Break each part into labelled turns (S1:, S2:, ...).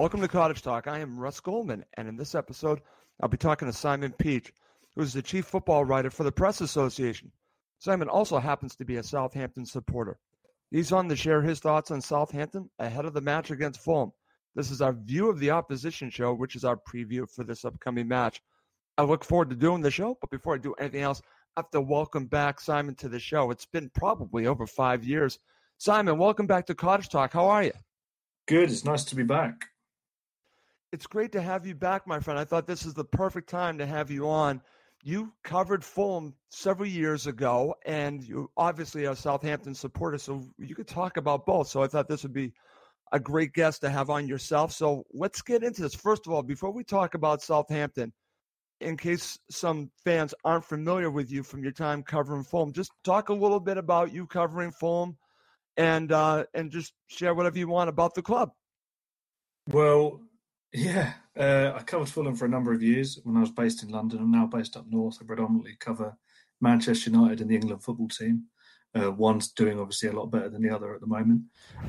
S1: Welcome to Cottage Talk. I am Russ Goldman, and in this episode, I'll be talking to Simon Peach, who is the chief football writer for the Press Association. Simon also happens to be a Southampton supporter. He's on to share his thoughts on Southampton ahead of the match against Fulham. This is our View of the Opposition show, which is our preview for this upcoming match. I look forward to doing the show, but before I do anything else, I have to welcome back Simon to the show. It's been probably over 5 years. Simon, welcome back to Cottage Talk. How are you?
S2: Good. It's nice to be back.
S1: It's great to have you back, my friend. I thought this is the perfect time to have you on. You covered Fulham several years ago, and you obviously are a Southampton supporter, so you could talk about both. So I thought this would be a great guest to have on yourself. So let's get into this. First of all, before we talk about Southampton, in case some fans aren't familiar with you from your time covering Fulham, just talk a little bit about you covering Fulham and just share whatever you want about the club.
S2: Well, yeah, I covered Fulham for a number of years when I was based in London. I'm now based up north. I predominantly cover Manchester United and the England football team. One's doing obviously a lot better than the other at the moment.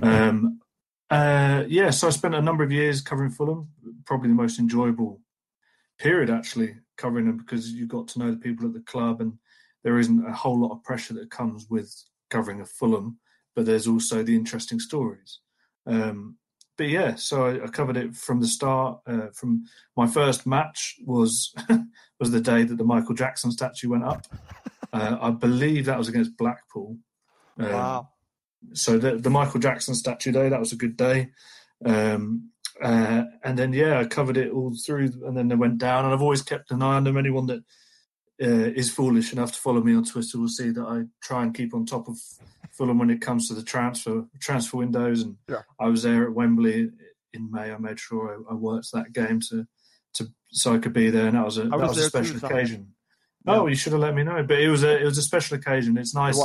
S2: So I spent a number of years covering Fulham, probably the most enjoyable period actually covering them because you got to know the people at the club and there isn't a whole lot of pressure that comes with covering a Fulham, but there's also the interesting stories. But yeah, so I covered it from the start. From my first match was the day that the Michael Jackson statue went up. I believe that was against Blackpool.
S1: Wow.
S2: So the Michael Jackson statue day, that was a good day. And then, I covered it all through and then they went down. And I've always kept an eye on them. Anyone that is foolish enough to follow me on Twitter will see that I try and keep on top of Fulham when it comes to the transfer windows. And I was there at Wembley in May. I made sure I worked that game so I could be there. And that was a special occasion. Yeah. Oh, you should have let me know. But it was a special occasion. It's nice.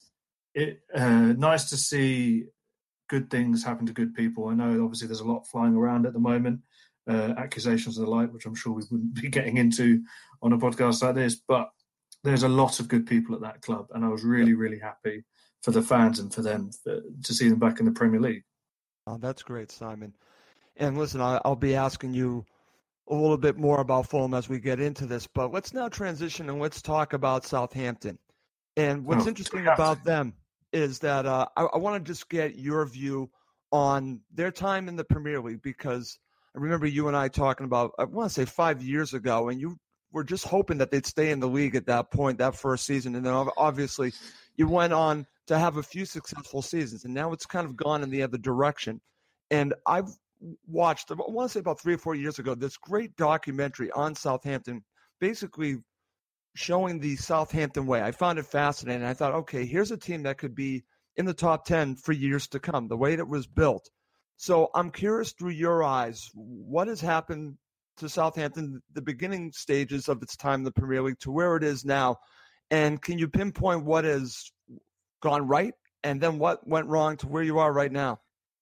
S2: It was. Nice to see good things happen to good people. I know obviously there's a lot flying around at the moment, accusations and the like, which I'm sure we wouldn't be getting into on a podcast like this, but there's a lot of good people at that club. And I was really, really happy for the fans and for them to see them back in the Premier League.
S1: Oh, that's great, Simon. And listen, I'll be asking you a little bit more about Fulham as we get into this, but let's now transition and let's talk about Southampton. And what's interesting about them is that I want to just get your view on their time in the Premier League, because I remember you and I talking about, I want to say 5 years ago, and you were just hoping that they'd stay in the league at that point, that first season. And then obviously you went on to have a few successful seasons, and now it's kind of gone in the other direction. And I've watched, I want to say about 3 or 4 years ago, this great documentary on Southampton, basically showing the Southampton way. I found it fascinating. I thought, okay, here's a team that could be in the top 10 for years to come, the way that it was built. So I'm curious through your eyes, what has happened to Southampton, the beginning stages of its time in the Premier League to where it is now? And can you pinpoint what has gone right and then what went wrong to where you are right now?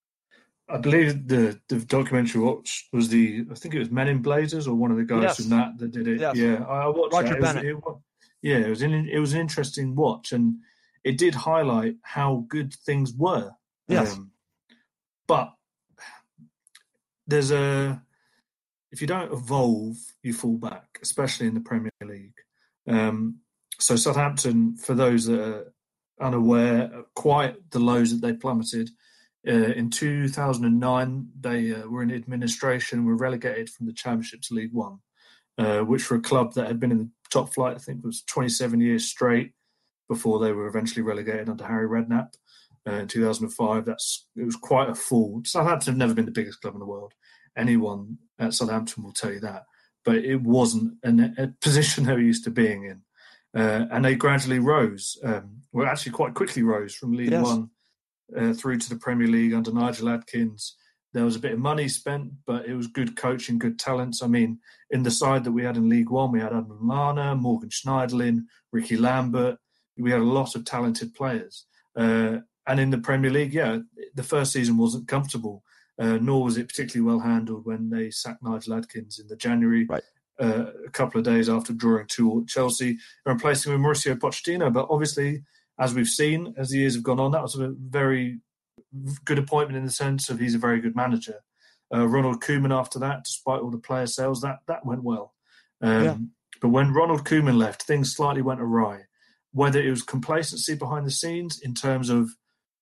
S2: I believe the documentary watched was I think it was Men in Blazers or one of the guys from that did it.
S1: Yes.
S2: Yeah, I watched
S1: Roger
S2: that.
S1: Bennett.
S2: It was an interesting watch, and it did highlight how good things were.
S1: Yes.
S2: But if you don't evolve, you fall back, especially in the Premier League. So Southampton, for those that are unaware, quite the lows that they plummeted. In 2009, they were in administration, were relegated from the Championship to League One, which were a club that had been in the top flight, I think it was 27 years straight before they were eventually relegated under Harry Redknapp in 2005. It was quite a fall. Southampton have never been the biggest club in the world. Anyone at Southampton will tell you that. But it wasn't a position they were used to being in. And they gradually rose. Actually quite quickly rose from League One through to the Premier League under Nigel Adkins. There was a bit of money spent, but it was good coaching, good talents. I mean, in the side that we had in League One, we had Adam Lallana, Morgan Schneiderlin, Ricky Lambert. We had a lot of talented players. And in the Premier League, the first season wasn't comfortable, nor was it particularly well handled when they sacked Nigel Adkins in the January, a couple of days after drawing 2-2 Chelsea and replacing him with Mauricio Pochettino. But obviously, as we've seen, as the years have gone on, that was a very good appointment in the sense of he's a very good manager. Ronald Koeman after that, despite all the player sales, that went well.
S1: Yeah.
S2: But when Ronald Koeman left, things slightly went awry. Whether it was complacency behind the scenes in terms of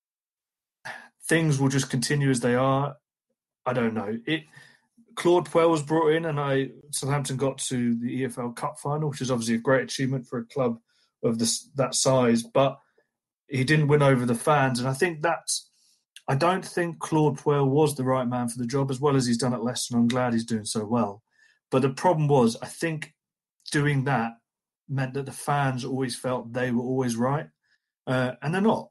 S2: things will just continue as they are, I don't know. Claude Puel was brought in, and Southampton got to the EFL Cup final, which is obviously a great achievement for a club of that size. But he didn't win over the fans, and I don't think Claude Puel was the right man for the job, as well as he's done at Leicester. And I'm glad he's doing so well. But the problem was, I think doing that meant that the fans always felt they were always right, and they're not.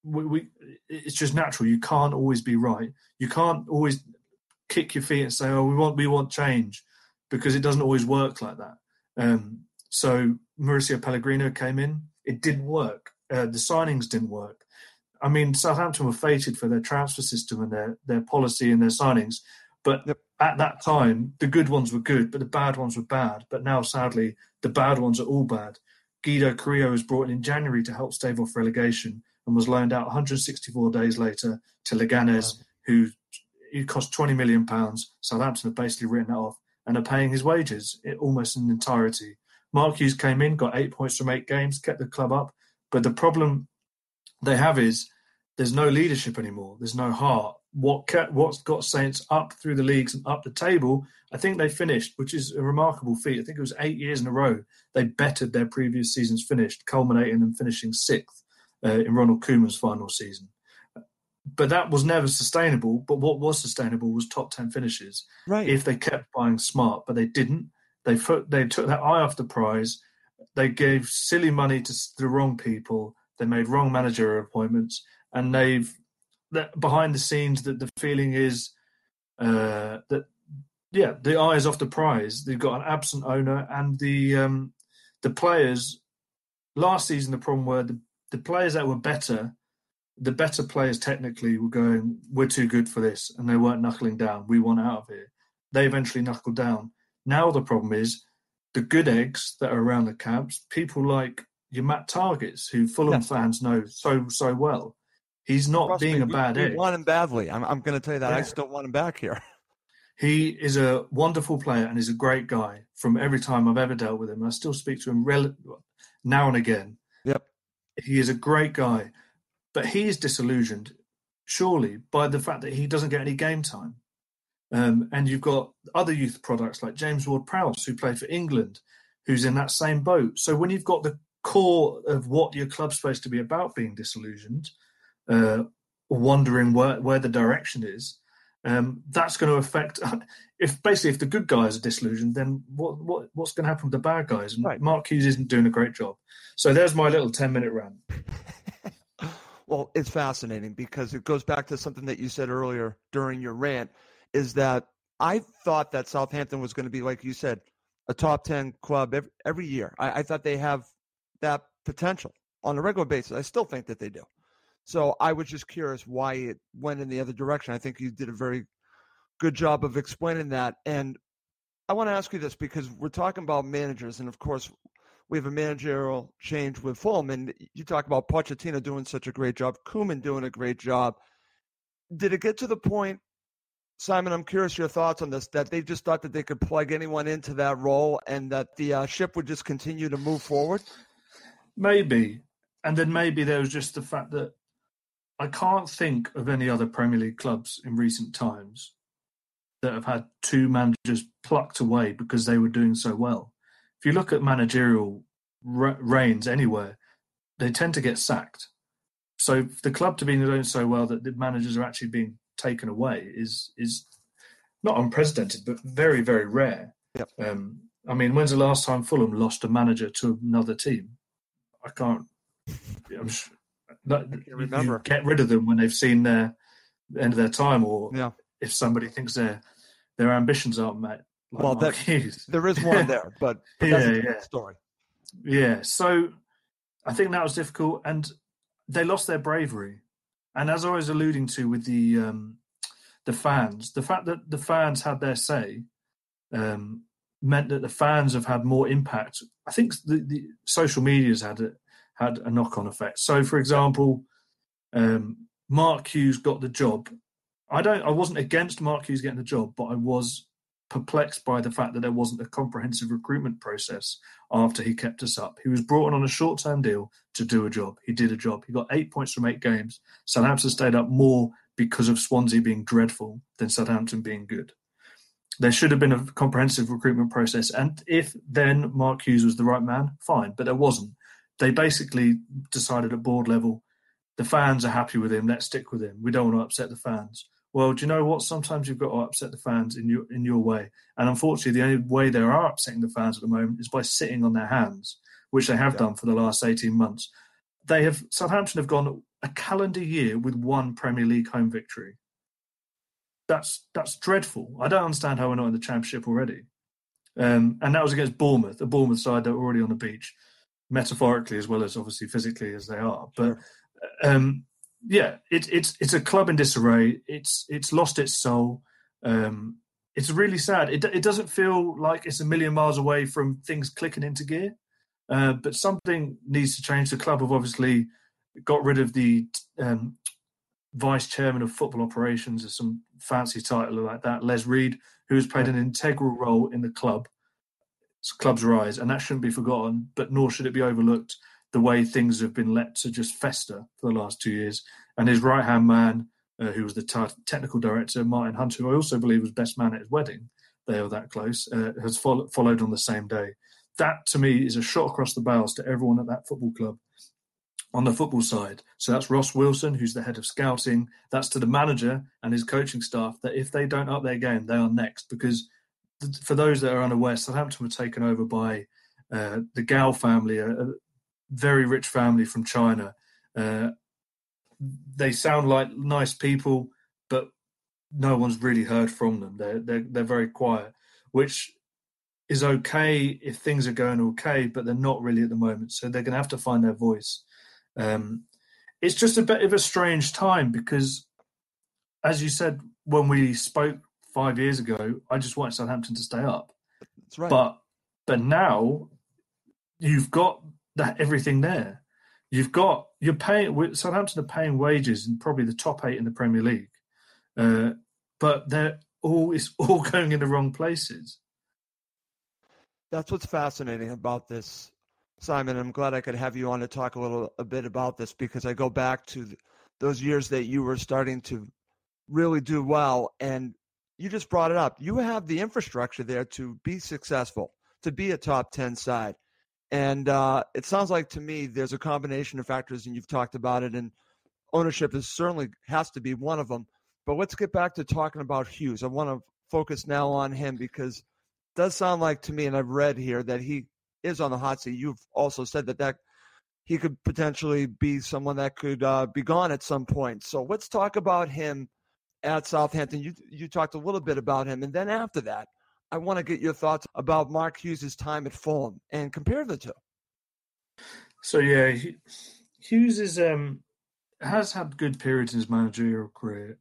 S2: It's just natural. You can't always be right. You can't always kick your feet and say, "Oh, we want change," because it doesn't always work like that. So Mauricio Pellegrino came in. It didn't work. The signings didn't work. I mean, Southampton were fated for their transfer system and their policy and their signings. But at that time, the good ones were good, but the bad ones were bad. But now, sadly, the bad ones are all bad. Guido Carrillo was brought in January to help stave off relegation and was loaned out 164 days later to Leganés, who cost £20 million. Southampton have basically written that off and are paying his wages almost in entirety. Mark Hughes came in, got 8 points from 8 games, kept the club up. But the problem they have is there's no leadership anymore. There's no heart. What's got Saints up through the leagues and up the table, I think they finished, which is a remarkable feat. I think it was 8 years in a row they bettered their previous season's finished, culminating in finishing 6th in Ronald Koeman's final season. But that was never sustainable. But what was sustainable was top 10 finishes.
S1: Right.
S2: If they kept buying smart, but they didn't. They took their eye off the prize. They gave silly money to the wrong people. They made wrong managerial appointments, and behind the scenes that the feeling is that the eye is off the prize. They've got an absent owner, and the players. Last season, the problem were the players that were better. The better players technically were going, we're too good for this, and they weren't knuckling down. We want out of here. They eventually knuckled down. Now the problem is the good eggs that are around the cabs, people like your Matt Targets, who Fulham fans know so well. He's not being a bad egg.
S1: We want him badly. I'm going to tell you that.
S2: Yeah.
S1: I still want him back here.
S2: He is a wonderful player and he's a great guy from every time I've ever dealt with him. I still speak to him now and again.
S1: Yep.
S2: He is a great guy. But he is disillusioned, surely, by the fact that he doesn't get any game time. And you've got other youth products like James Ward-Prowse, who played for England, who's in that same boat. So when you've got the core of what your club's supposed to be about being disillusioned, wondering where the direction is, that's going to affect. If the good guys are disillusioned, then what's going to happen with the bad guys? And
S1: right.
S2: Mark Hughes isn't doing a great job. So there's my little 10-minute rant.
S1: Well, it's fascinating because it goes back to something that you said earlier during your rant, is that I thought that Southampton was going to be, like you said, a top 10 club every year. I thought they have that potential on a regular basis. I still think that they do. So I was just curious why it went in the other direction. I think you did a very good job of explaining that. And I want to ask you this because we're talking about managers, and of course, we have a managerial change with Fulham, and you talk about Pochettino doing such a great job, Koeman doing a great job. Did it get to the point, Simon, I'm curious your thoughts on this, that they just thought that they could plug anyone into that role and that the ship would just continue to move forward?
S2: Maybe. And then maybe there was just the fact that I can't think of any other Premier League clubs in recent times that have had 2 managers plucked away because they were doing so well. If you look at managerial reigns anywhere, they tend to get sacked. So the club to be doing so well that the managers are actually being taken away is not unprecedented, but very, very rare.
S1: Yep.
S2: I mean, when's the last time Fulham lost a manager to another team? I can't. I'm sure,
S1: remember.
S2: You get rid of them when they've seen the end of their time, or if somebody thinks their ambitions aren't met. Like
S1: there is one there, but that's a different story.
S2: Yeah, so I think that was difficult, and they lost their bravery. And as I was alluding to with the fans, the fact that the fans had their say meant that the fans have had more impact. I think the social media's had a knock-on effect. So, for example, Mark Hughes got the job I wasn't against Mark Hughes getting the job, but I was perplexed by the fact that there wasn't a comprehensive recruitment process after he kept us up. He was brought on a short-term deal to do a job. He did a job. He got 8 points from 8 games. Southampton stayed up more because of Swansea being dreadful than Southampton being good. There should have been a comprehensive recruitment process. And if then Mark Hughes was the right man, fine. But there wasn't. They basically decided at board level, the fans are happy with him, let's stick with him. We don't want to upset the fans. Well, do you know what? Sometimes you've got to upset the fans in your way. And unfortunately, the only way they are upsetting the fans at the moment is by sitting on their hands, which they have done for the last 18 months. Southampton have gone a calendar year with 1 Premier League home victory. That's dreadful. I don't understand how we're not in the Championship already. And that was against Bournemouth, a Bournemouth side that were already on the beach, metaphorically as well as obviously physically as they are. But it's a club in disarray. It's lost its soul. It's really sad. It doesn't feel like it's a million miles away from things clicking into gear. But something needs to change. The club have obviously got rid of the vice chairman of football operations, or some fancy title like that, Les Reed, who has played an integral role in the club's rise, and that shouldn't be forgotten, but nor should it be overlooked the way things have been let to just fester for the last 2 years. And his right-hand man, who was the technical director, Martin Hunt, who I also believe was best man at his wedding, they were that close, has followed on the same day. That, to me, is a shot across the bows to everyone at that football club on the football side. So that's Ross Wilson, who's the head of scouting. That's to the manager and his coaching staff, that if they don't up their game, they are next. Because for those that are unaware, Southampton were taken over by the Gao family, a very rich family from China. They sound like nice people, but no one's really heard from them. They're very quiet, which is okay if things are going okay, but they're not really at the moment. So they're going to have to find their voice. It's just a bit of a strange time because, as you said, when we spoke 5 years ago, I just wanted Southampton to stay up.
S1: That's right.
S2: But now you've got everything there. You're paying. Southampton are paying wages in probably the top 8 in the Premier League, but it's all going in the wrong places.
S1: That's what's fascinating about this, Simon. I'm glad I could have you on to talk a bit about this, because I go back to those years that you were starting to really do well, and you just brought it up. You have the infrastructure there to be successful, to be a top 10 side. And it sounds like to me there's a combination of factors, and you've talked about it, and ownership certainly has to be one of them. But let's get back to talking about Hughes. I want to focus now on him, because it does sound like to me, and I've read here, that he is on the hot seat. You've also said that he could potentially be someone that could be gone at some point. So let's talk about him at Southampton. You talked a little bit about him, and then after that, I want to get your thoughts about Mark Hughes' time at Fulham and compare the two.
S2: So yeah, Hughes has had good periods in his managerial career.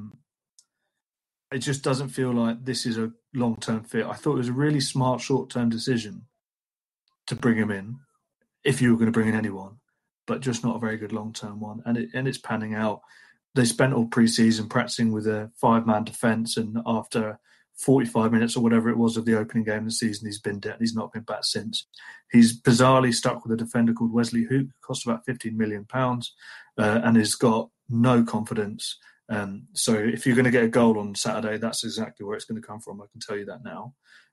S2: It just doesn't feel like this is a long-term fit. I thought it was a really smart short-term decision to bring him in, if you were going to bring in anyone, but just not a very good long-term one. And it's panning out. They spent all pre-season practicing with a 5-man defence, and after 45 minutes or whatever it was of the opening game of the season, he's been dead. He's not been back since. He's bizarrely stuck with a defender called Wesley Hook, cost about £15 million, and has got no confidence. So if you're going to get a goal on Saturday, that's exactly where it's going to come from. I can tell you that now.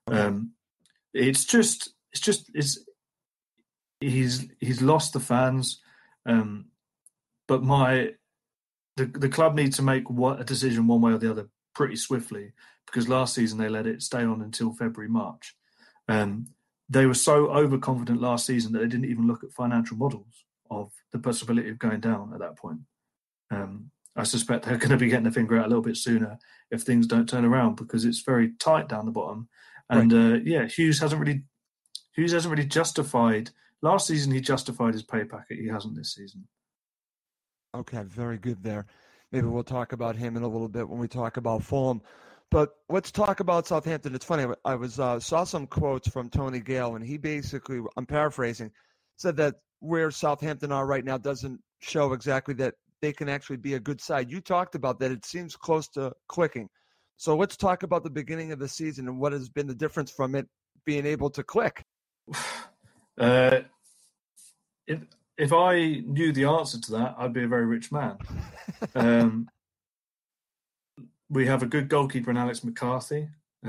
S2: He's lost the fans, but the club needs to make a decision one way or the other pretty swiftly, because last season they let it stay on until February, March. They were so overconfident last season that they didn't even look at financial models of the possibility of going down at that point. I suspect they're going to be getting their finger out a little bit sooner if things don't turn around, because it's very tight down the bottom. And right. Hughes hasn't really justified. Last season he justified his pay packet. He hasn't this season.
S1: Okay, very good there. Maybe we'll talk about him in a little bit when we talk about Fulham. But let's talk about Southampton. It's funny. I saw some quotes from Tony Gale, and he basically, I'm paraphrasing, said that where Southampton are right now doesn't show exactly that they can actually be a good side. You talked about that. It seems close to clicking. So let's talk about the beginning of the season and what has been the difference from it being able to click.
S2: If I knew the answer to that, I'd be a very rich man. We have a good goalkeeper in Alex McCarthy.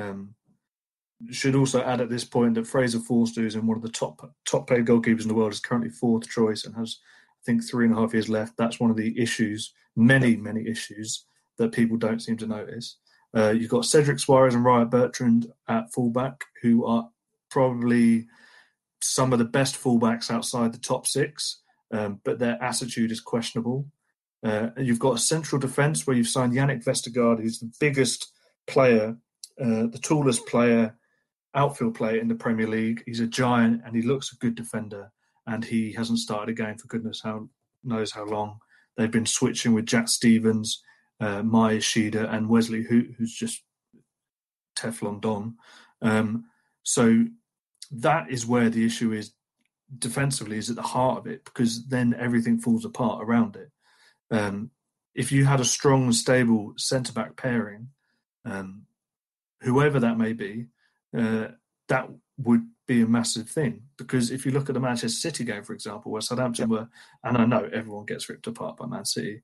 S2: Should also add at this point that Fraser Forster, who's in one of the top paid goalkeepers in the world, is currently fourth choice and has, I think, 3.5 years left. That's one of the issues, many issues that people don't seem to notice. You've got Cedric Suarez and Riot Bertrand at fullback, who are probably some of the best fullbacks outside the top six, but their attitude is questionable. You've got a central defence where you've signed Yannick Vestergaard, who's the biggest player, the tallest player, outfield player in the Premier League. He's a giant and he looks a good defender, and he hasn't started a game for goodness knows how long. They've been switching with Jack Stevens, Maya Shida and Wesley Hoot, who's just Teflon Don. So that is where the issue is defensively, is at the heart of it, because then everything falls apart around it. If you had a strong and stable centre-back pairing, whoever that may be, that would be a massive thing. Because if you look at the Manchester City game, for example, where Southampton were, and I know everyone gets ripped apart by Man City,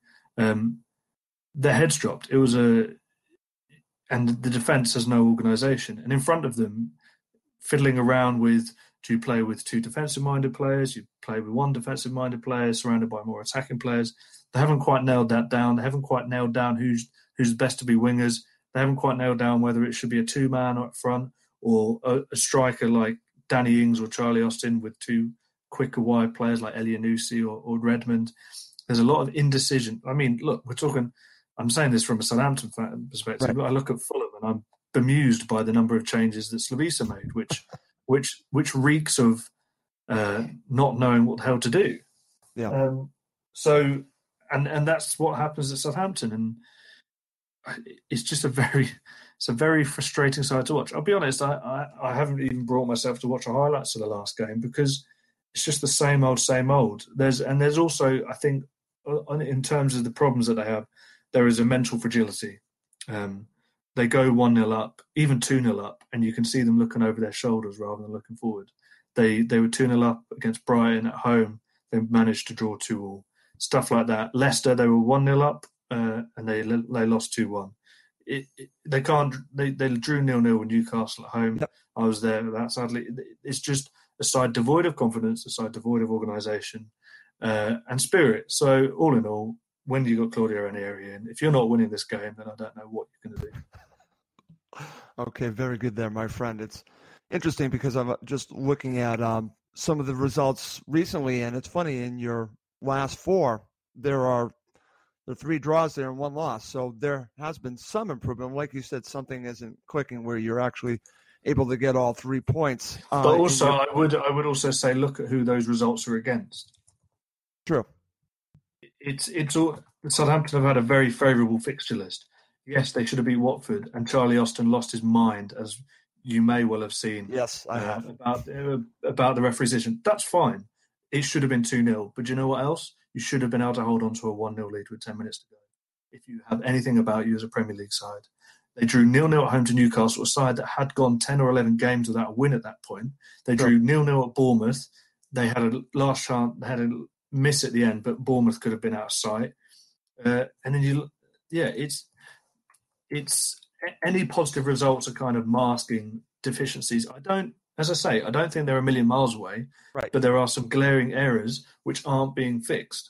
S2: their heads dropped. And the defence has no organisation. And in front of them, fiddling around with, do you play with two defensive-minded players? You play with one defensive-minded player surrounded by more attacking players. They haven't quite nailed that down. They haven't quite nailed down who's best to be wingers. They haven't quite nailed down whether it should be a two-man up front or a striker like Danny Ings or Charlie Austin with two quicker wide players like Elianusi or Redmond. There's a lot of indecision. I mean, look, I'm saying this from a Southampton fan perspective, right. But I look at Fulham and I'm bemused by the number of changes that Slavisa made, which reeks of not knowing what the hell to do.
S1: Yeah.
S2: So that's what happens at Southampton, and it's just a very frustrating side to watch. I'll be honest, I haven't even brought myself to watch the highlights of the last game because it's just the same old. There's also, I think, in terms of the problems that they have, there is a mental fragility. They go 1-0 up, even 2-0 up, and you can see them looking over their shoulders rather than looking forward. They were 2-0 up against Brighton at home. They managed to draw 2-2. Stuff like that. Leicester, they were 1-0 up and they lost 2-1. They drew 0-0 with Newcastle at home. Yep. I was there. That sadly, it's just a side devoid of confidence, a side devoid of organisation and spirit. So all in all, when you got Claudio Ranieri in, if you're not winning this game, then I don't know what you're going to do.
S1: Okay, very good there, my friend. It's interesting because I'm just looking at some of the results recently, and it's funny, in your last four, there are the 3 draws there and 1 loss. So there has been some improvement. Like you said, something isn't clicking where you're actually able to get all 3 points.
S2: But also, I would also say, look at who those results are against.
S1: True.
S2: It's all Southampton have had a very favourable fixture list. Yes, they should have beat Watford, and Charlie Austin lost his mind, as you may well have seen.
S1: Yes, I have.
S2: About the referee's decision. That's fine. It should have been 2-0. But you know what else? You should have been able to hold on to a 1-0 lead with 10 minutes to go. If you have anything about you as a Premier League side. They drew 0-0 at home to Newcastle, a side that had gone 10 or 11 games without a win at that point. They drew 0-0 at Bournemouth. They had a last chance, they had a miss at the end, but Bournemouth could have been out of sight. And then it's any positive results are kind of masking deficiencies. I don't think they're a million miles away,
S1: right.
S2: But there are some glaring errors which aren't being fixed.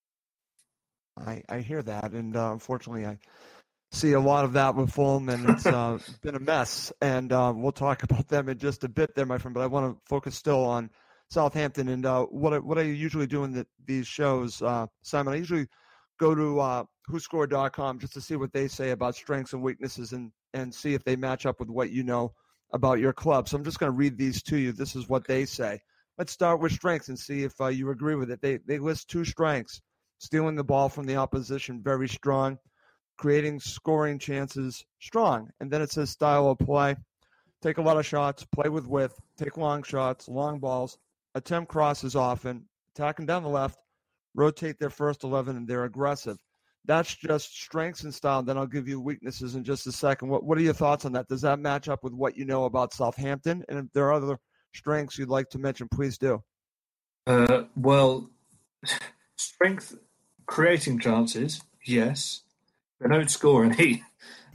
S1: I hear that, and unfortunately I see a lot of that with Fulham, and it's been a mess, and we'll talk about them in just a bit there, my friend, but I want to focus still on Southampton, and what I usually do in these shows, Simon, I usually go to WhoScored.com just to see what they say about strengths and weaknesses and see if they match up with what you know about your club. So I'm just going to read these to you. This is what they say. Let's start with strengths and see if you agree with it. They list 2 strengths: stealing the ball from the opposition, very strong; creating scoring chances, strong. And then it says style of play: take a lot of shots, play with width, take long shots, long balls, attempt crosses often, attacking down the left, rotate their first 11, and they're aggressive. That's just strengths and style. Then I'll give you weaknesses in just a second. What are your thoughts on that? Does that match up with what you know about Southampton? And if there are other strengths you'd like to mention, please do.
S2: Well, strength, creating chances, yes. They don't score any.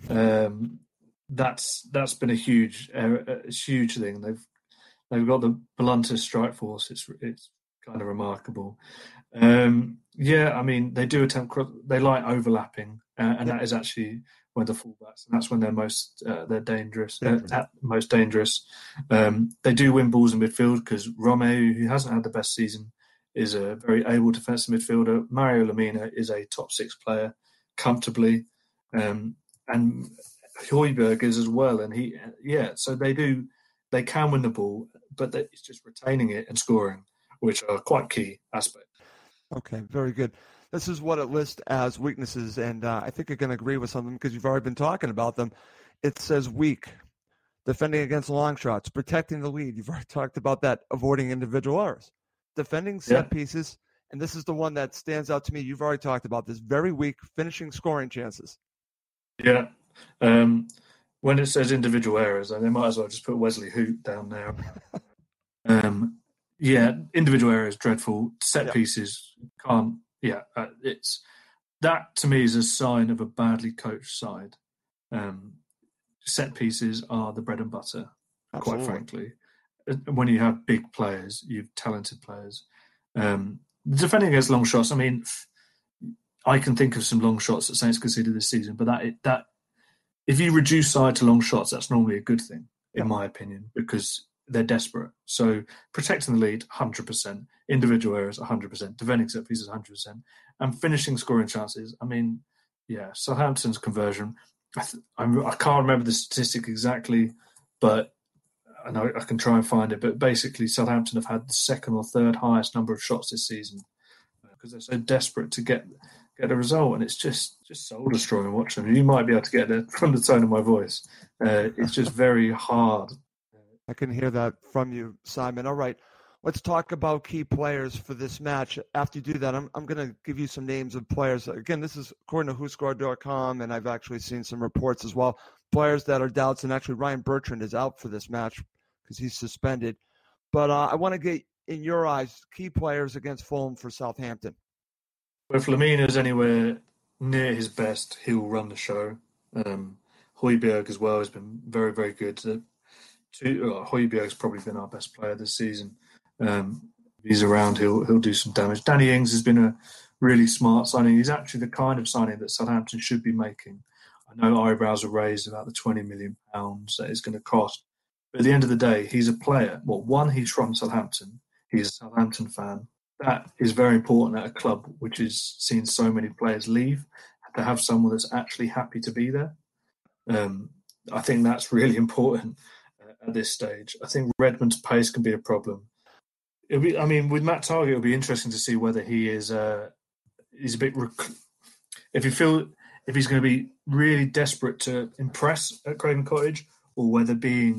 S2: That's been a huge thing. They've got the bluntest strike force. It's kind of remarkable. Yeah, I mean, they do attempt. They like overlapping, and that is actually when the fullbacks, and that's when they're dangerous. Most dangerous. They do win balls in midfield because Romeu, who hasn't had the best season, is a very able defensive midfielder. Mario Lemina is a top 6 player comfortably, and Højbjerg is as well. And so they can win the ball, but it's just retaining it and scoring, which are quite key aspects.
S1: Okay, very good. This is what it lists as weaknesses, and I think you're going to agree with some of them because you've already been talking about them. It says weak, defending against long shots, protecting the lead. You've already talked about that, avoiding individual errors, defending set pieces, and this is the one that stands out to me. You've already talked about this, very weak, finishing scoring chances.
S2: Yeah. When it says individual errors, they might as well just put Wesley Hoot down there. Individual errors, dreadful. Set pieces, can't. Yeah, it's that to me is a sign of a badly coached side. Set pieces are the bread and butter, quite frankly. When you have big players, you've talented players. Defending against long shots, I mean, I can think of some long shots that Saints conceded this season, but that if you reduce side to long shots, that's normally a good thing, in my opinion, because they're desperate. So protecting the lead, 100%. Individual errors, 100%. Defending set pieces, 100%. And finishing scoring chances. I mean, Southampton's conversion. I can't remember the statistic exactly, but I know I can try and find it. But basically, Southampton have had the second or third highest number of shots this season because they're so desperate to get a result, and it's just soul destroying watching them. You might be able to get it from the tone of my voice. It's just very hard.
S1: I can hear that from you, Simon. All right, let's talk about key players for this match. After you do that, I'm going to give you some names of players. Again, this is according to WhoScored.com, and I've actually seen some reports as well. Players that are doubts, and actually Ryan Bertrand is out for this match because he's suspended. But I want to get, in your eyes, key players against Fulham for Southampton.
S2: If Lemina is anywhere near his best, he will run the show. Højbjerg as well has been very, very good. Højbjerg's probably been our best player this season. If he's around, he'll do some damage. Danny Ings has been a really smart signing. He's actually the kind of signing that Southampton should be making. I know eyebrows are raised about the £20 million that it's going to cost. But at the end of the day, he's a player. Well, one, he's from Southampton. He's a Southampton fan. That is very important at a club which has seen so many players leave, to have someone that's actually happy to be there. I think that's really important at this stage. I think Redmond's pace can be a problem. With Matt Targett, it'll be interesting to see whether he is he's a bit if he's going to be really desperate to impress at Craven Cottage, or whether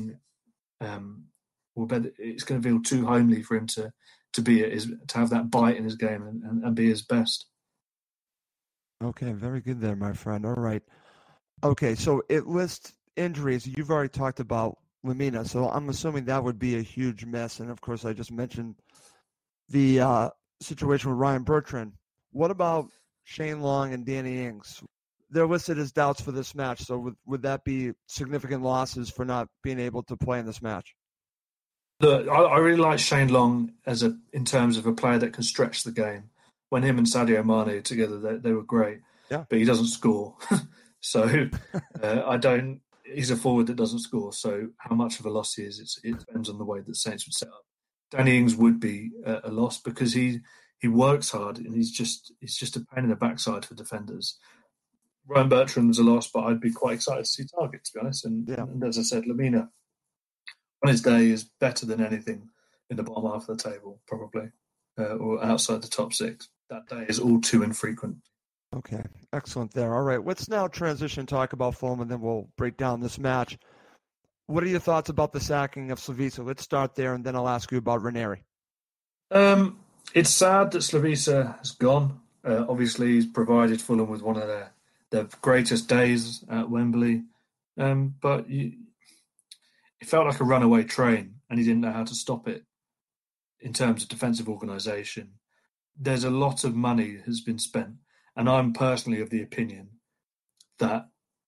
S2: it's going to feel too homely for him to have that bite in his game and be his best.
S1: Okay, very good there, my friend. All right. Okay, so it lists injuries. You've already talked about Lemina, so I'm assuming that would be a huge mess. And, of course, I just mentioned the situation with Ryan Bertrand. What about Shane Long and Danny Ings? They're listed as doubts for this match, so would that be significant losses for not being able to play in this match?
S2: Look, I really like Shane Long in terms of a player that can stretch the game. When him and Sadio Mane together, they were great.
S1: Yeah.
S2: But he doesn't score. So he's a forward that doesn't score. So how much of a loss he is, it depends on the way that Saints would set up. Danny Ings would be a loss because he works hard and he's just a pain in the backside for defenders. Ryan Bertrand was a loss, but I'd be quite excited to see Targett, to be honest. And as I said, Lemina on his day is better than anything in the bottom half of the table, probably, or outside the top 6. That day is all too infrequent.
S1: Okay, excellent there. All right, let's now transition, talk about Fulham, and then we'll break down this match. What are your thoughts about the sacking of Slavisa? Let's start there, and then I'll ask you about Ranieri.
S2: It's sad that Slavisa has gone. Obviously, he's provided Fulham with one of their greatest days at Wembley. But it felt like a runaway train, and he didn't know how to stop it in terms of defensive organisation. There's a lot of money has been spent, and I'm personally of the opinion that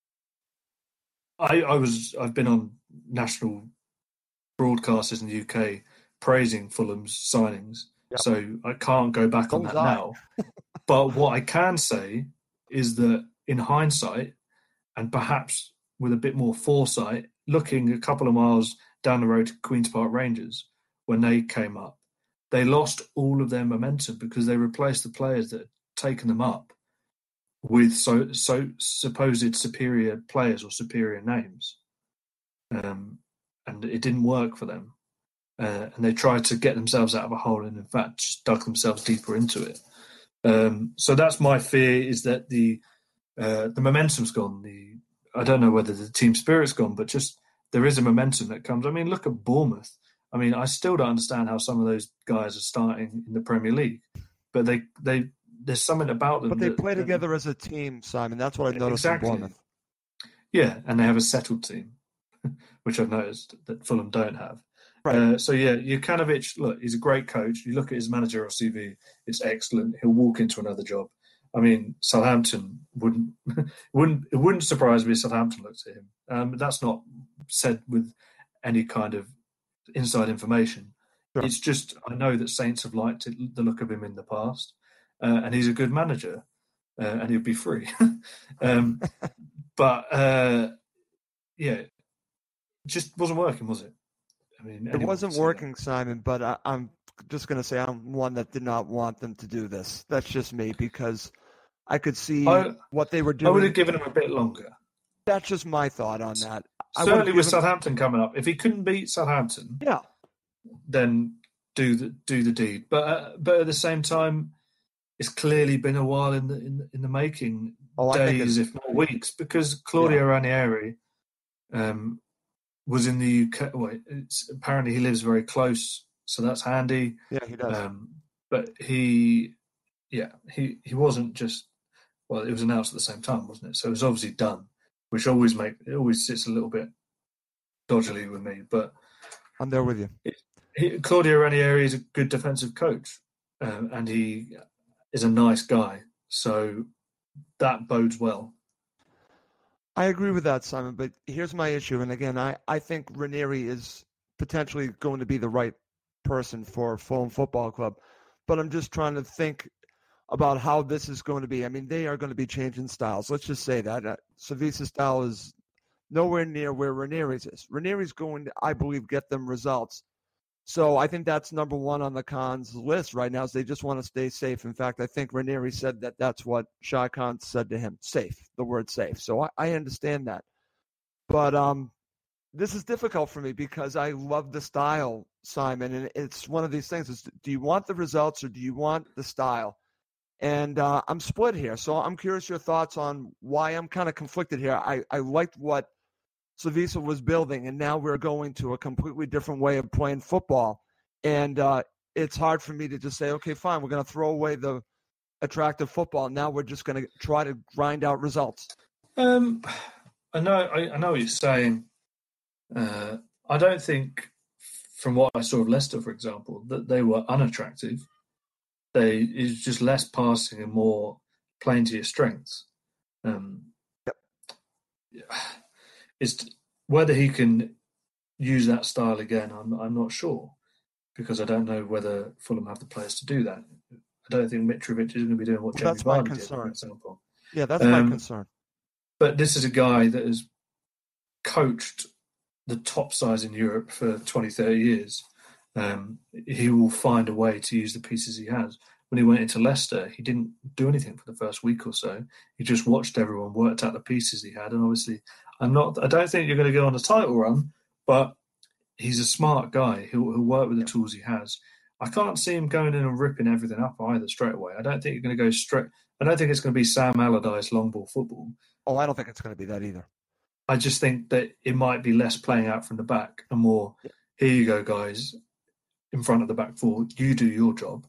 S2: I've been on national broadcasters in the UK praising Fulham's signings,
S1: Yep.
S2: so I can't go back on that now. But what I can say is that in hindsight, and perhaps with a bit more foresight, looking a couple of miles down the road to Queen's Park Rangers, when they came up, they lost all of their momentum because they replaced the players that had taken them up with so supposed superior players or superior names. And it didn't work for them. And they tried to get themselves out of a hole and, in fact, just dug themselves deeper into it. So that's my fear, is that the momentum's gone. I don't know whether the team spirit's gone, but just there is a momentum that comes. I mean, look at Bournemouth. I mean, I still don't understand how some of those guys are starting in the Premier League, but there's something about them.
S1: But they play together as a team, Simon. That's what I noticed
S2: exactly.
S1: in Bournemouth.
S2: Yeah, and they have a settled team, which I've noticed that Fulham don't have.
S1: Right.
S2: So yeah, Jokanovic, look, he's a great coach. You look at his managerial CV; it's excellent. He'll walk into another job. I mean, Southampton it wouldn't surprise me if Southampton looked at him. That's not said with any kind of inside information. Sure. It's just, I know that Saints have liked the look of him in the past, and he's a good manager, and he'll be free. But yeah, just wasn't working, was it? I mean,
S1: it wasn't working, Simon, but I'm just going to say I'm one that did not want them to do this. That's just me, because I could see what they were doing.
S2: I would have given him a bit longer.
S1: That's just my thought on that.
S2: Certainly with Southampton coming up. If he couldn't beat Southampton, then do the deed. But at the same time, it's clearly been a while in the making, days if not weeks, because Claudio Ranieri was in the UK. Well, apparently he lives very close, so that's handy.
S1: Yeah, he does.
S2: But he wasn't just. Well, it was announced at the same time, wasn't it? So it was obviously done, which always sits a little bit dodgily with me. But
S1: I'm there with you.
S2: Claudio Ranieri is a good defensive coach, and he is a nice guy. So that bodes well.
S1: I agree with that, Simon, but here's my issue. And again, I think Ranieri is potentially going to be the right person for Fulham Football Club, but I'm just trying to think about how this is going to be. I mean, they are going to be changing styles. Let's just say that. Savisa's style is nowhere near where Ranieri's is. Ranieri's going to, I believe, get them results. So I think that's number one on the Khan's list right now, is they just want to stay safe. In fact, I think Ranieri said that that's what Shah Khan said to him, safe, the word safe. So I understand that. But this is difficult for me because I love the style, Simon, and it's one of these things. Do you want the results or do you want the style? And I'm split here. So I'm curious your thoughts on why I'm kind of conflicted here. I liked what Slavisa was building, and now we're going to a completely different way of playing football. And it's hard for me to just say, okay, fine, we're going to throw away the attractive football. Now we're just going to try to grind out results.
S2: I know what you're saying. I don't think, from what I saw of Leicester, for example, that they were unattractive. It's just less passing and more playing to your strengths. It's whether he can use that style again. I'm not sure, because I don't know whether Fulham have the players to do that. I don't think Mitrovic is going to be doing what Jamie Vardy did, for example.
S1: Yeah, that's my concern.
S2: But this is a guy that has coached the top sides in Europe for 20, 30 years. He will find a way to use the pieces he has. When he went into Leicester, he didn't do anything for the first week or so. He just watched everyone, worked out the pieces he had. And obviously, I don't think you're going to go on a title run, but he's a smart guy. He'll work with the tools he has. I can't see him going in and ripping everything up either straight away. I don't think you're going to go straight. I don't think it's going to be Sam Allardyce long ball football.
S1: Oh, I don't think it's going to be that either.
S2: I just think that it might be less playing out from the back and more, here you go, guys, in front of the back four. You do your job.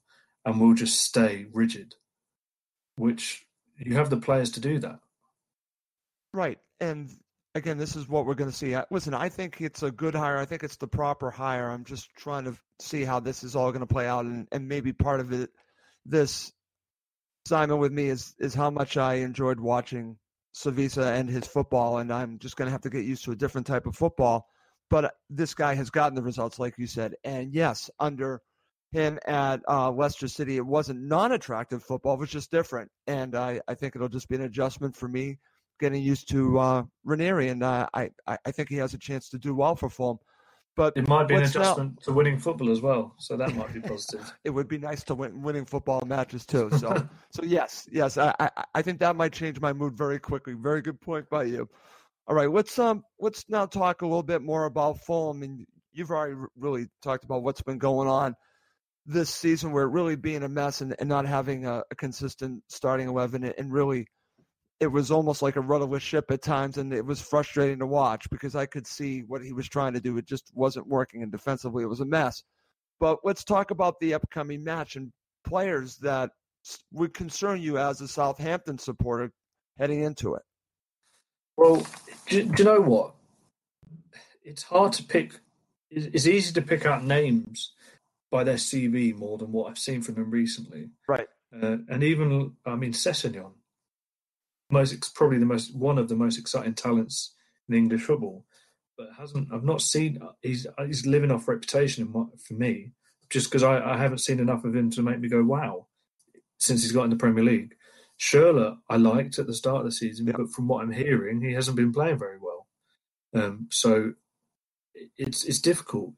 S2: and will just stay rigid, which you have the players to do that.
S1: Right. And again, this is what we're going to see. Listen, I think it's a good hire. I think it's the proper hire. I'm just trying to see how this is all going to play out. And maybe part of it, this, Simon, with me is how much I enjoyed watching Savisa and his football. And I'm just going to have to get used to a different type of football. But this guy has gotten the results, like you said. And yes, under him at Leicester City, it wasn't non-attractive football. It was just different. And I think it'll just be an adjustment for me getting used to Ranieri, and I think he has a chance to do well for Fulham. But
S2: it might be an adjustment to winning football as well, so that might be positive.
S1: It would be nice to winning football matches too. So yes, I think that might change my mood very quickly. Very good point by you. All right, let's now talk a little bit more about Fulham, and you've already really talked about what's been going on this season, where it really being a mess and not having a consistent starting 11, and really it was almost like a rudderless ship at times, and it was frustrating to watch because I could see what he was trying to do. It just wasn't working, and defensively it was a mess. But let's talk about the upcoming match and players that would concern you as a Southampton supporter heading into it.
S2: Well, do you know what? It's hard to pick. It's easy to pick out names by their CV more than what I've seen from them recently.
S1: Right.
S2: And even, Sessegnon, probably one of the most exciting talents in English football, but I've not seen. He's living off reputation for me, just because I haven't seen enough of him to make me go wow since he's got in the Premier League. Schürrle I liked at the start of the season, but from what I'm hearing, he hasn't been playing very well. So it's difficult.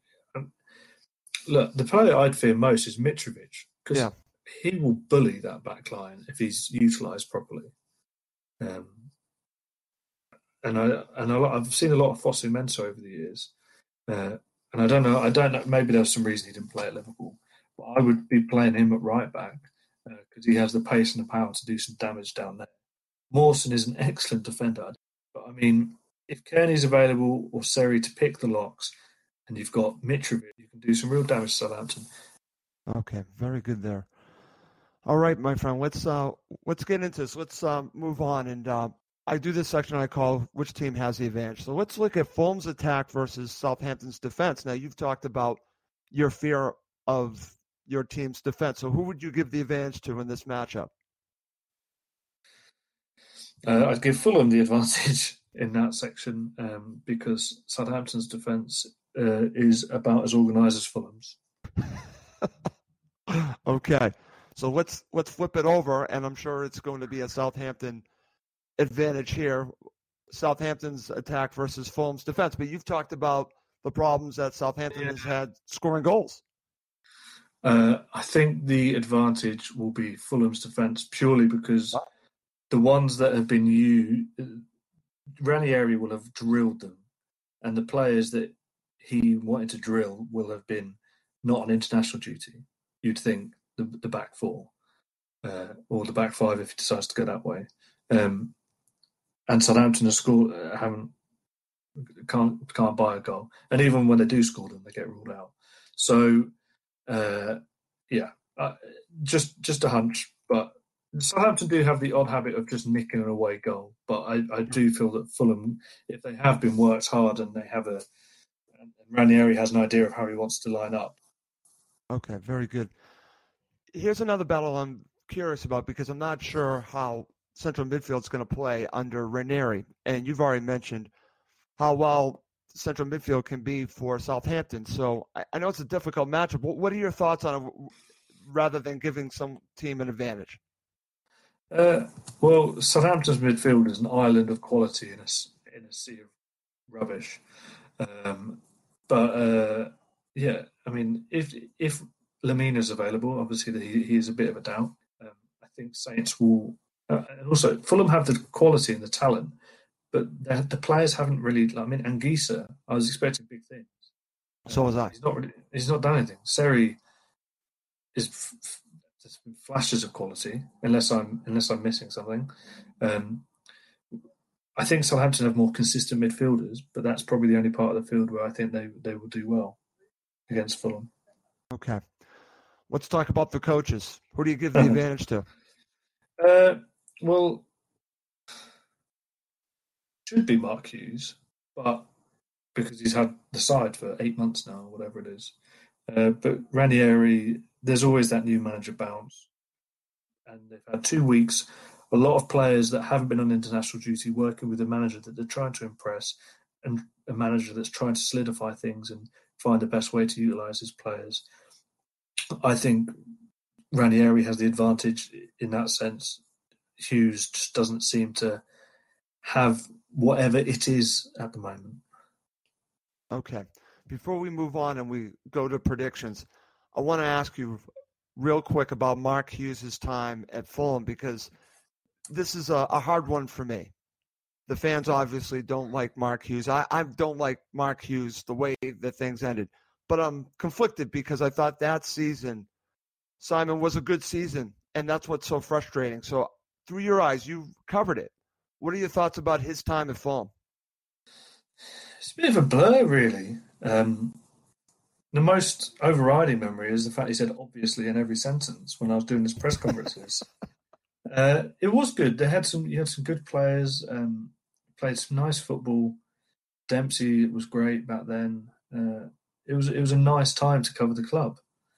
S2: Look, the player I'd fear most is Mitrovic, because he will bully that back line if he's utilised properly. I've seen a lot of Fosu Mensah over the years, and I don't know. Maybe there's some reason he didn't play at Liverpool, but I would be playing him at right back because he has the pace and the power to do some damage down there. Mawson is an excellent defender, but I mean, if Kearney's available or Seri to pick the locks, and you've got Mitrovic, you can do some real damage to Southampton.
S1: Okay, very good there. All right, my friend, let's get into this. Let's move on. And I do this section I call which team has the advantage. So let's look at Fulham's attack versus Southampton's defense. Now, you've talked about your fear of your team's defense. So who would you give the advantage to in this matchup?
S2: I'd give Fulham the advantage in that section because Southampton's defence is about as organised as Fulham's.
S1: Okay. So let's flip it over, and I'm sure it's going to be a Southampton advantage here. Southampton's attack versus Fulham's defense. But you've talked about the problems that Southampton has had scoring goals.
S2: I think the advantage will be Fulham's defence purely because the ones that have been used, Ranieri will have drilled them, and the players that he wanted to drill will have been not on international duty. You'd think the back four or the back five if he decides to go that way. And Southampton can't buy a goal, and even when they do score them, they get ruled out. So just a hunch, but Southampton do have the odd habit of just nicking an away goal. But I do feel that Fulham, if they have been worked hard and they have and Ranieri has an idea of how he wants to line up.
S1: Okay, very good. Here's another battle I'm curious about because I'm not sure how central midfield is going to play under Ranieri. And you've already mentioned how well central midfield can be for Southampton. So I know it's a difficult matchup. But what are your thoughts on it rather than giving some team an advantage?
S2: Well, Southampton's midfield is an island of quality in a sea of rubbish. I mean, if Lemina's available, obviously he is a bit of a doubt. I think Saints will, and also Fulham have the quality and the talent, but the players haven't really. Anguissa, I was expecting big things.
S1: So was I.
S2: He's not done anything. Seri is flashes of quality, unless I'm missing something. I think Southampton have more consistent midfielders, but that's probably the only part of the field where I think they will do well against Fulham.
S1: Okay. Let's talk about the coaches. Who do you give the advantage to?
S2: Well, should be Mark Hughes, but because he's had the side for 8 months now, or whatever it is. But Ranieri, there's always that new manager bounce. And they've had 2 weeks, a lot of players that haven't been on international duty working with a manager that they're trying to impress and a manager that's trying to solidify things and find the best way to utilise his players. I think Ranieri has the advantage in that sense. Hughes just doesn't seem to have whatever it is at the moment.
S1: Okay. Before we move on and we go to predictions, I want to ask you real quick about Mark Hughes' time at Fulham, because this is a hard one for me. The fans obviously don't like Mark Hughes. I don't like Mark Hughes the way that things ended. But I'm conflicted because I thought that season, Simon, was a good season, and that's what's so frustrating. So through your eyes, you covered it. What are your thoughts about his time at Fulham?
S2: It's a bit of a blur, really. The most overriding memory is the fact he said "obviously" in every sentence when I was doing his press conferences. It was good. You had some good players. Played some nice football. Dempsey was great back then. It was a nice time to cover the club.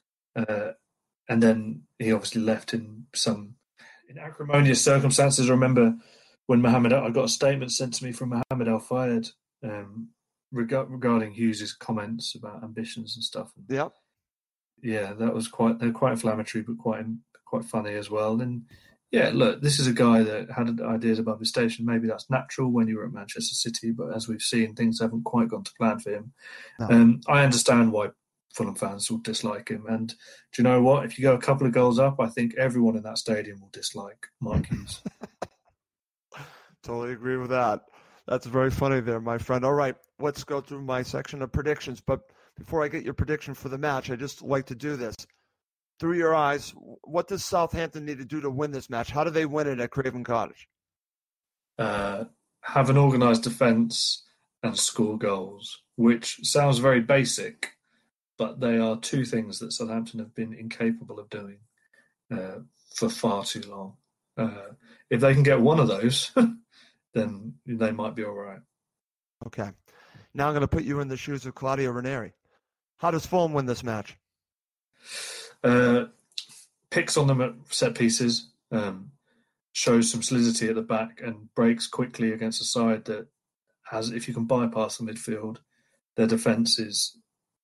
S2: And then he obviously left in acrimonious circumstances. I remember when I got a statement sent to me from Mohammed Al Fayed regarding Hughes' comments about ambitions and stuff.
S1: Yep.
S2: Yeah, they're quite inflammatory, but quite funny as well. And yeah, look, this is a guy that had ideas above his station. Maybe that's natural when you were at Manchester City, but as we've seen, things haven't quite gone to plan for him. No. I understand why Fulham fans will dislike him. And do you know what? If you go a couple of goals up, I think everyone in that stadium will dislike Mark Hughes.
S1: Totally agree with that. That's very funny there, my friend. All right, let's go through my section of predictions. But before I get your prediction for the match, I just like to do this. Through your eyes, what does Southampton need to do to win this match? How do they win it at Craven Cottage?
S2: Have an organised defence and score goals, which sounds very basic, but they are two things that Southampton have been incapable of doing for far too long. If they can get one of those, then they might be all right.
S1: Okay. Now I'm going to put you in the shoes of Claudio Ranieri. How does Fulham win this match?
S2: Picks on them at set pieces, shows some solidity at the back and breaks quickly against a side that has, if you can bypass the midfield, their defence is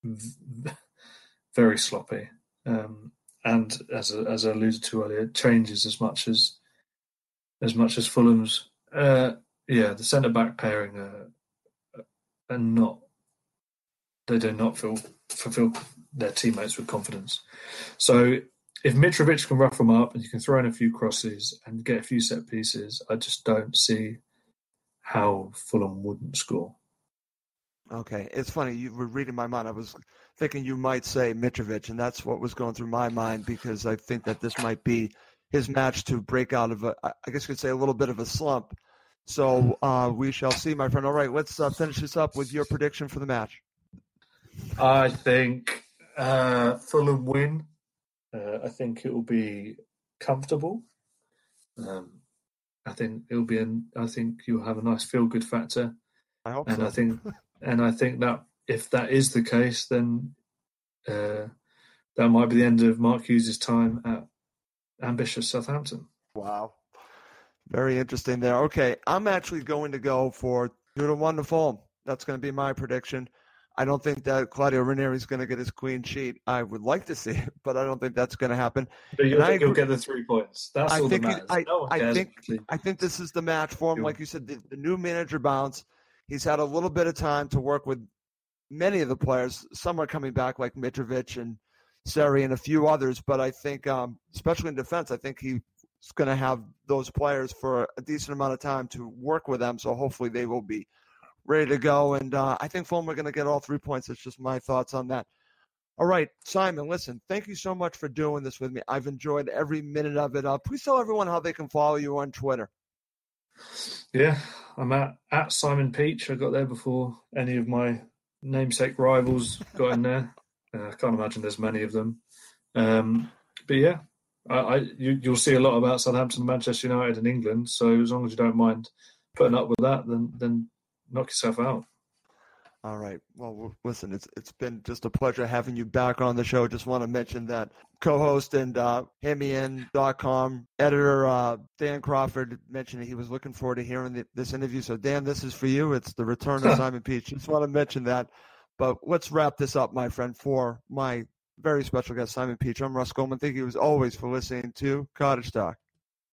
S2: very sloppy. And as I alluded to earlier, it changes as much as Fulham's. The centre-back pairing are not. They do not fulfil their teammates with confidence. So if Mitrovic can rough them up and you can throw in a few crosses and get a few set pieces, I just don't see how Fulham wouldn't score.
S1: Okay, it's funny. You were reading my mind. I was thinking you might say Mitrovic, and that's what was going through my mind because I think that this might be his match to break out of I guess you could say a little bit of a slump. So we shall see, my friend. All right, let's finish this up with your prediction for the match.
S2: I think Fulham win. I think it will be comfortable. I think it'll be. I think you'll have a nice feel-good factor.
S1: I hope so.
S2: I think that if that is the case, then that might be the end of Mark Hughes' time at ambitious Southampton.
S1: Wow. Very interesting there. Okay, I'm actually going to go for 2-1 to Fulham. That's going to be my prediction. I don't think that Claudio Ranieri is going to get his clean sheet. I would like to see it, but I don't think that's going to happen.
S2: But you'll get the 3 points. That's all that matters.
S1: I think this is the match for him. Like you said, the new manager bounce. He's had a little bit of time to work with many of the players. Some are coming back like Mitrovic and Seri and a few others. But I think, especially in defense, I think he's going to have those players for a decent amount of time to work with them. So hopefully they will be ready to go. And I think Fulham are going to get all 3 points. It's just my thoughts on that. All right, Simon, listen, thank you so much for doing this with me. I've enjoyed every minute of it. Please tell everyone how they can follow you on Twitter.
S2: Yeah, I'm at Simon Peach. I got there before any of my namesake rivals got in there. I can't imagine there's many of them. But yeah, you'll see a lot about Southampton and Manchester United in England. So as long as you don't mind putting up with that, then knock yourself out.
S1: All right. Well, listen, it's been just a pleasure having you back on the show. Just want to mention that co-host and HemIn.com editor Dan Crawford mentioned that he was looking forward to hearing this interview. So, Dan, this is for you. It's the return of Simon Peach. Just want to mention that. But let's wrap this up, my friend, for my very special guest, Simon Peach. I'm Russ Goldman. Thank you as always for listening to Cottage Talk.